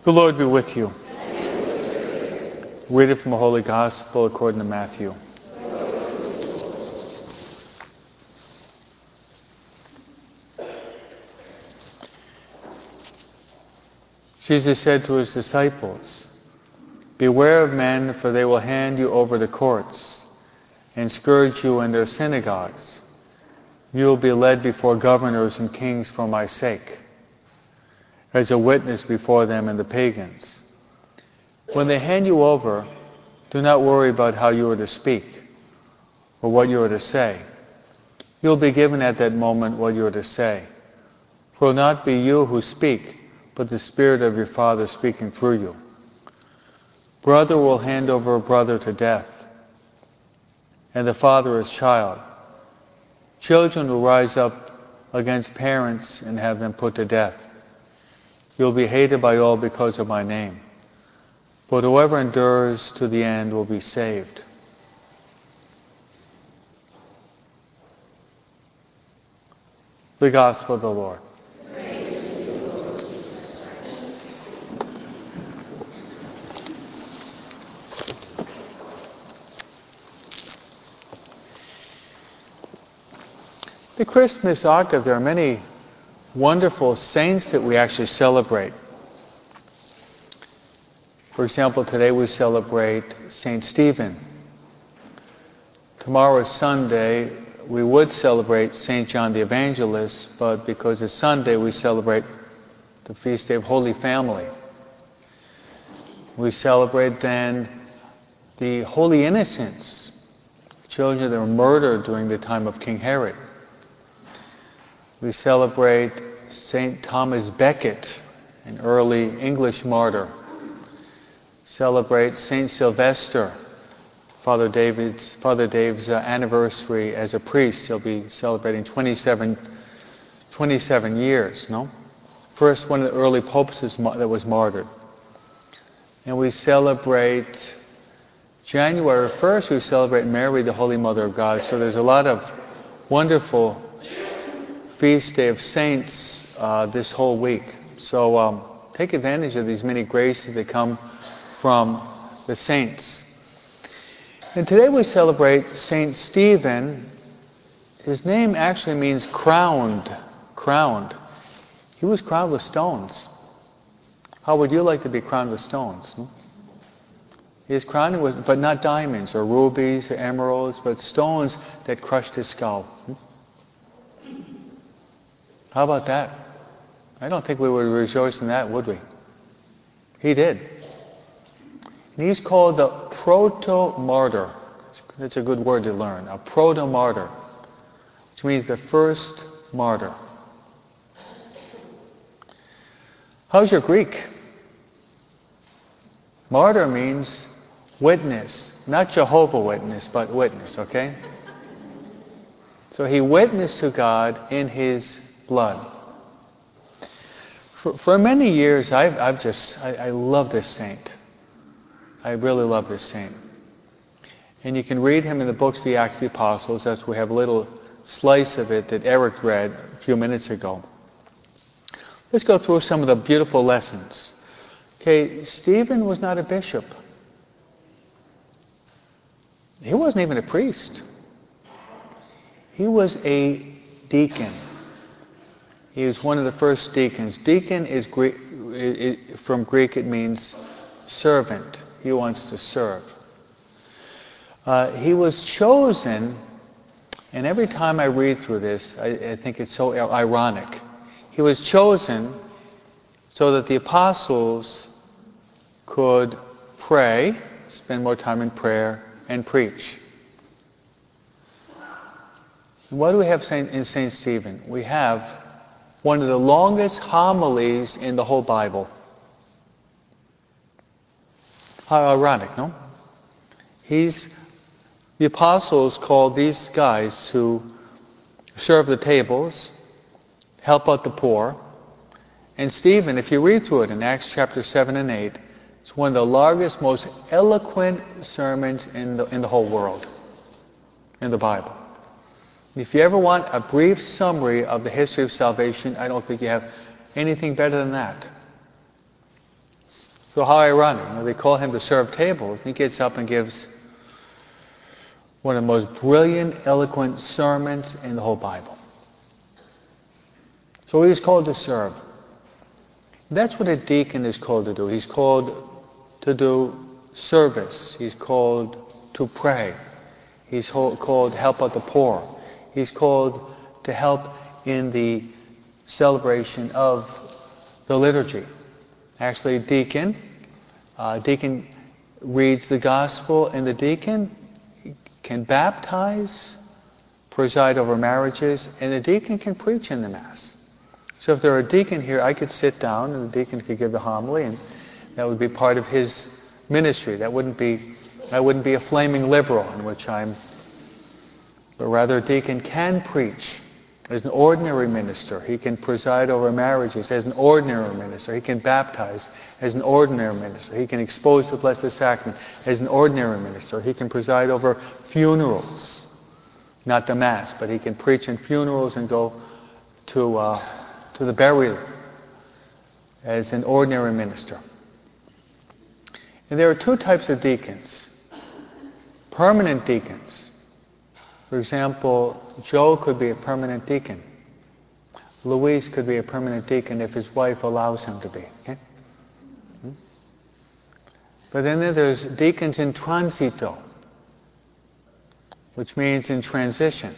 The Lord be with you. Reading from the Holy Gospel according to Matthew. Jesus said to his disciples, "Beware of men, for they will hand you over to courts and scourge you in their synagogues. You will be led before governors and kings for my sake, as a witness before them and the pagans. When they hand you over, do not worry about how you are to speak or what you are to say. You will be given at that moment what you are to say. For it will not be you who speak, but the Spirit of your Father speaking through you. Brother will hand over brother to death, and the father his child. Children will rise up against parents and have them put to death. You will be hated by all because of my name, but whoever endures to the end will be saved." The Gospel of the Lord. The Christmas octave, there are many wonderful saints that we actually celebrate. For example, today we celebrate Saint Stephen. Tomorrow is Sunday. We would celebrate Saint John the Evangelist, but because it's Sunday, we celebrate the feast day of Holy Family. We celebrate then the Holy Innocents, children that were murdered during the time of King Herod. We celebrate St. Thomas Becket, an early English martyr. Celebrate St. Sylvester, Father Dave's anniversary as a priest. He'll be celebrating 27 years, no? First one of the early popes that was martyred. And we celebrate January 1st, we celebrate Mary, the Holy Mother of God. So there's a lot of wonderful feast day of saints this whole week. So take advantage of these many graces that come from the saints. And today we celebrate Saint Stephen. His name actually means crowned. Crowned. He was crowned with stones. How would you like to be crowned with stones? No? He is crowned with, but not diamonds or rubies or emeralds, but stones that crushed his skull. How about that? I don't think we would rejoice in that, would we? He did. And he's called the proto-martyr. That's a good word to learn. A proto-martyr, which means the first martyr. How's your Greek? Martyr means witness. Not Jehovah's Witness, but witness, okay? So he witnessed to God in his blood. For many years, I love this saint. I really love this saint. And you can read him in the books of the Acts of the Apostles. That's we have a little slice of it that Eric read a few minutes ago. Let's go through some of the beautiful lessons. Okay, Stephen was not a bishop. He wasn't even a priest. He was a deacon. He was one of the first deacons. Deacon is Greek, from Greek it means servant. He wants to serve. He was chosen, and every time I read through this, I think it's so ironic. He was chosen so that the apostles could pray, spend more time in prayer, and preach. And what do we have in St. Stephen? We have one of the longest homilies in the whole Bible. How ironic, no? The apostles called these guys to serve the tables, help out the poor. And Stephen, if you read through it in Acts chapter 7 and 8, it's one of the largest, most eloquent sermons in the whole world, in the Bible. If you ever want a brief summary of the history of salvation, I don't think you have anything better than that. So how ironic. They call him to serve tables. He gets up and gives one of the most brilliant, eloquent sermons in the whole Bible. So he's called to serve. That's what a deacon is called to do. He's called to do service. He's called to pray. He's called to help out the poor. He's called to help in the celebration of the liturgy. Actually, deacon reads the gospel, and the deacon can baptize, preside over marriages, and the deacon can preach in the Mass. So if there were a deacon here, I could sit down and the deacon could give the homily, and that would be part of his ministry. I wouldn't be a flaming liberal, in which I'm, but rather a deacon can preach as an ordinary minister. He can preside over marriages as an ordinary minister. He can baptize as an ordinary minister. He can expose the Blessed Sacrament as an ordinary minister. He can preside over funerals, not the Mass, but he can preach in funerals and go to the burial as an ordinary minister. And there are two types of deacons. Permanent deacons. For example, Joe could be a permanent deacon. Luis could be a permanent deacon if his wife allows him to be. Okay? But then there's deacons in transito, which means in transition.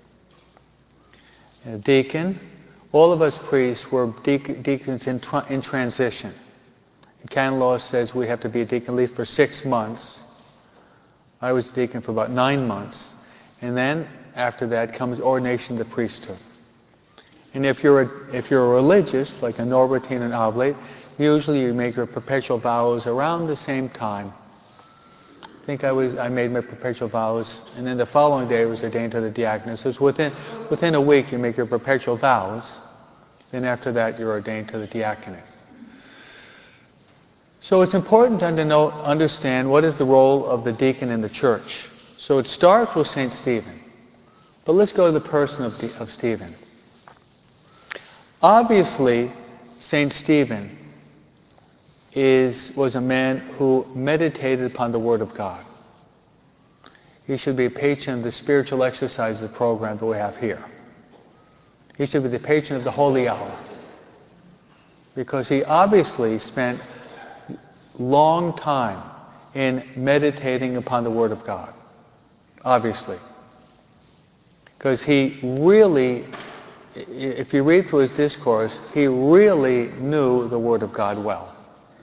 A deacon, all of us priests were deacons in transition. The canon law says we have to be a deacon at least for 6 months. I was a deacon for about 9 months. And then, after that, comes ordination to the priesthood. And if you're a religious, like a Norbertine and Oblate, usually you make your perpetual vows around the same time. I think I made my perpetual vows, and then the following day I was ordained to the diaconate. So it's within a week you make your perpetual vows, then after that you're ordained to the diaconate. So it's important to understand what is the role of the deacon in the church. So it starts with St. Stephen. But let's go to the person of Stephen. Obviously, St. Stephen was a man who meditated upon the Word of God. He should be a patron of the spiritual exercises program that we have here. He should be the patron of the Holy Hour. Because he obviously spent long time in meditating upon the Word of God. Obviously. Because he really, if you read through his discourse, he really knew the Word of God well.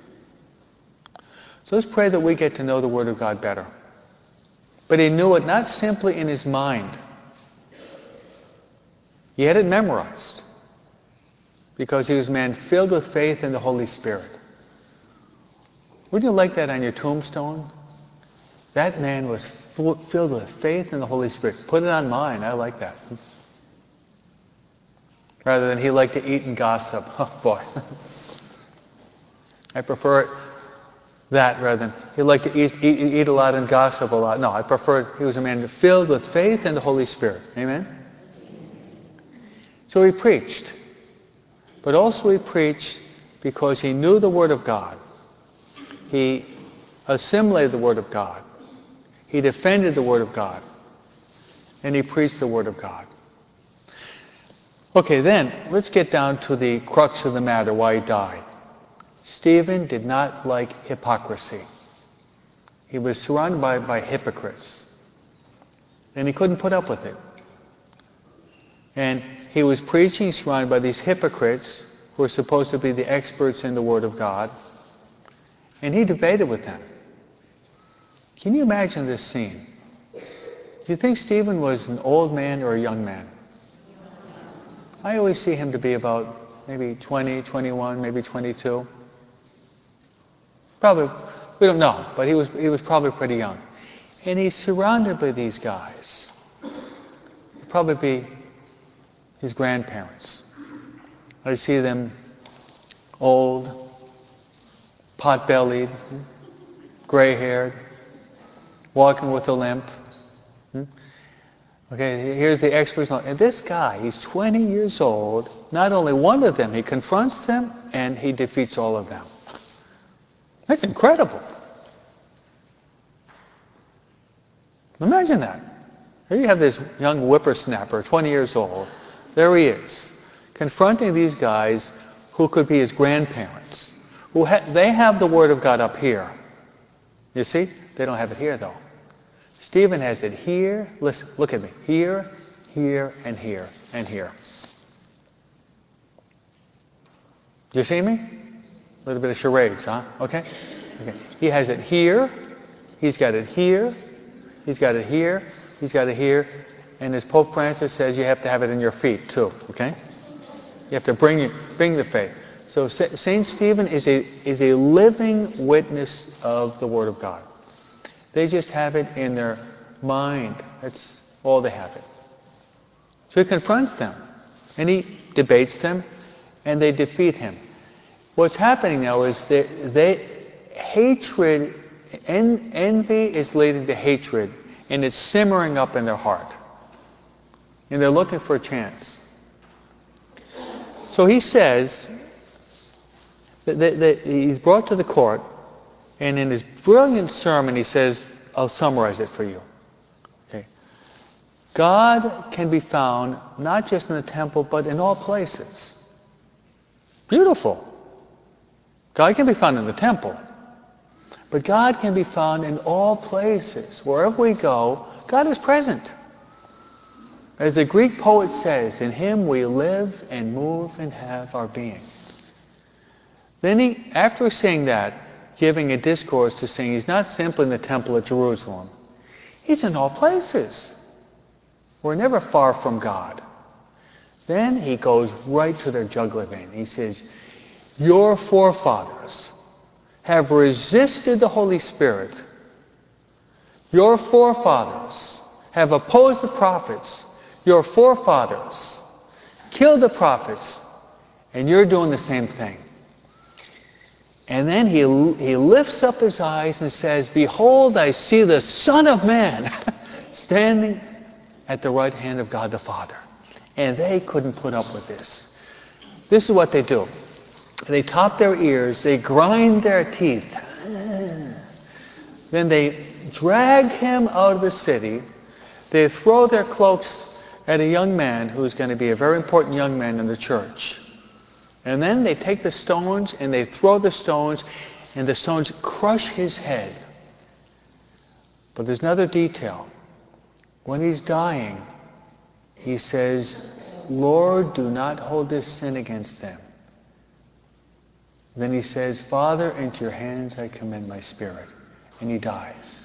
So let's pray that we get to know the Word of God better. But he knew it not simply in his mind. He had it memorized. Because he was a man filled with faith in the Holy Spirit. Wouldn't you like that on your tombstone? That man was filled with faith in the Holy Spirit. Put it on mine. I like that. Rather than he liked to eat and gossip. Oh boy. I prefer that rather than he liked to eat a lot and gossip a lot. No, I prefer he was a man filled with faith in the Holy Spirit. Amen? So he preached. But also he preached because he knew the Word of God. He assimilated the Word of God. He defended the Word of God. And he preached the Word of God. Okay, then, let's get down to the crux of the matter, why he died. Stephen did not like hypocrisy. He was surrounded by hypocrites. And he couldn't put up with it. And he was preaching surrounded by these hypocrites who were supposed to be the experts in the Word of God. And he debated with them. Can you imagine this scene? Do you think Stephen was an old man or a young man? I always see him to be about maybe 20, 21, maybe 22. Probably, we don't know, but he was probably pretty young. And he's surrounded by these guys. Probably be his grandparents. I see them old, pot-bellied, gray-haired, walking with a limp. Okay, here's the experts. And this guy, he's 20 years old. Not only one of them, he confronts them and he defeats all of them. That's incredible. Imagine that. Here you have this young whippersnapper, 20 years old. There he is, confronting these guys who could be his grandparents. They have the Word of God up here. You see? They don't have it here, though. Stephen has it here. Listen, look at me. Here, here, and here, and here. Do you see me? A little bit of charades, huh? Okay? He has it here. He's got it here. He's got it here. He's got it here. And as Pope Francis says, you have to have it in your feet, too. Okay? You have to bring the faith. So St. Stephen is a living witness of the Word of God. They just have it in their mind. That's all they have it. So he confronts them, and he debates them, and they defeat him. What's happening now is hatred, envy is leading to hatred, and it's simmering up in their heart. And they're looking for a chance. So he says that he's brought to the court, and in his brilliant sermon he says, I'll summarize it for you. Okay. God can be found not just in the temple, but in all places. Beautiful. God can be found in the temple. But God can be found in all places. Wherever we go, God is present. As the Greek poet says, in Him we live and move and have our being. Then he, after saying that, giving a discourse to saying he's not simply in the temple at Jerusalem. He's in all places. We're never far from God. Then he goes right to their jugular vein. He says, your forefathers have resisted the Holy Spirit. Your forefathers have opposed the prophets. Your forefathers killed the prophets. And you're doing the same thing. And then he lifts up his eyes and says, behold, I see the Son of Man standing at the right hand of God the Father. And they couldn't put up with this. This is what they do. They top their ears, they grind their teeth. Then they drag him out of the city. They throw their cloaks at a young man who's going to be a very important young man in the church. And then they take the stones and they throw the stones, and the stones crush his head. But there's another detail. When he's dying, he says, Lord, do not hold this sin against them. Then he says, Father, into your hands I commend my spirit. And he dies.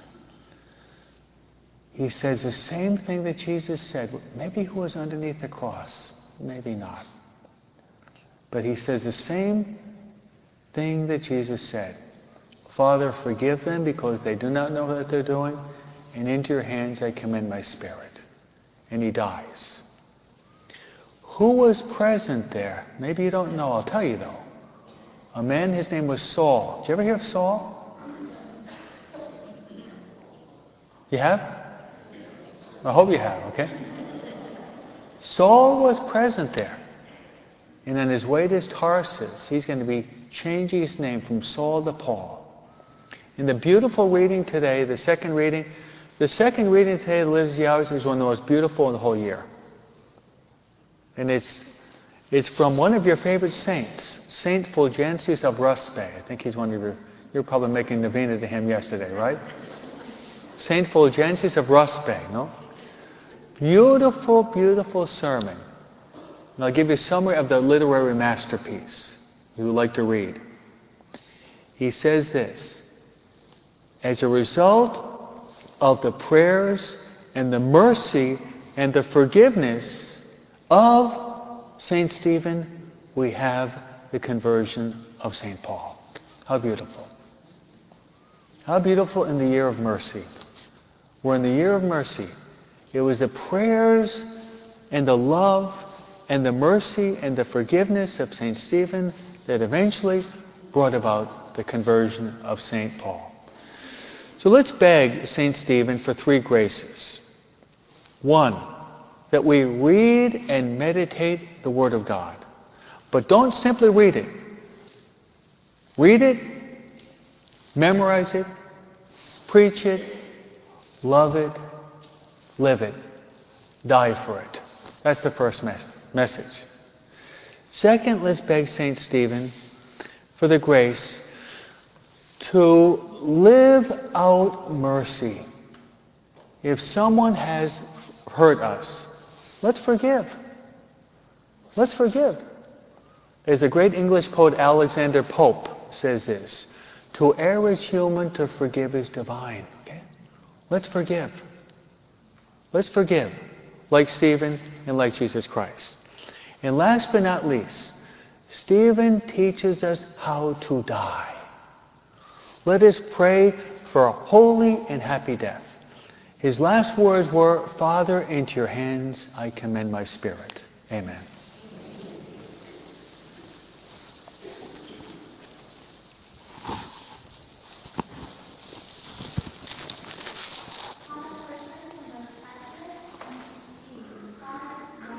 He says the same thing that Jesus said. Maybe he was underneath the cross. Maybe not. But he says the same thing that Jesus said. Father, forgive them because they do not know what they're doing. And into your hands I commend my spirit. And he dies. Who was present there? Maybe you don't know. I'll tell you though. A man, his name was Saul. Did you ever hear of Saul? You have? I hope you have, okay? Saul was present there. And on his way to Tarsus, he's going to be changing his name from Saul to Paul. In the beautiful reading today, the second reading today of the Liturgy Hours is one of the most beautiful in the whole year. And it's from one of your favorite saints, Saint Fulgentius of Ruspe. I think he's one of you're probably making novena to him yesterday, right? Saint Fulgentius of Ruspe, no? Beautiful, beautiful sermon. And I'll give you a summary of the literary masterpiece you would like to read. He says this, as a result of the prayers and the mercy and the forgiveness of St. Stephen, we have the conversion of St. Paul. How beautiful. How beautiful in the year of mercy. We're in the year of mercy. It was the prayers and the love and the mercy and the forgiveness of St. Stephen that eventually brought about the conversion of St. Paul. So let's beg St. Stephen for 3 graces. 1, that we read and meditate the Word of God. But don't simply read it. Read it, Memorize it, preach it, love it, live it, die for it. That's the first message. Second, let's beg St. Stephen for the grace to live out mercy. If someone has hurt us, let's forgive. Let's forgive. As the great English poet Alexander Pope says this, to err is human, to forgive is divine. Okay? Let's forgive. Let's forgive, like Stephen and like Jesus Christ. And last but not least, Stephen teaches us how to die. Let us pray for a holy and happy death. His last words were, Father, into your hands I commend my spirit. Amen.